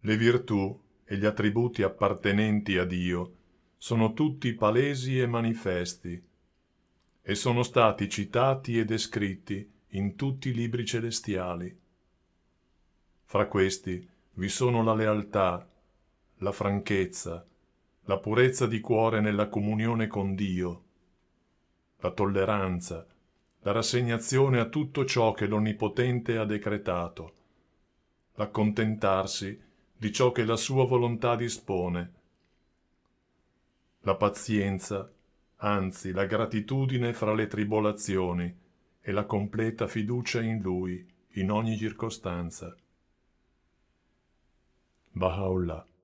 Le virtù e gli attributi appartenenti a Dio sono tutti palesi e manifesti, e sono stati citati e descritti in tutti i libri celestiali. Fra questi vi sono la lealtà, la franchezza, la purezza di cuore nella comunione con Dio, la tolleranza, la rassegnazione a tutto ciò che l'Onnipotente ha decretato, l'accontentarsi di ciò che la sua volontà dispone, la pazienza, anzi la gratitudine fra le tribolazioni e la completa fiducia in Lui in ogni circostanza. Baha'u'llah.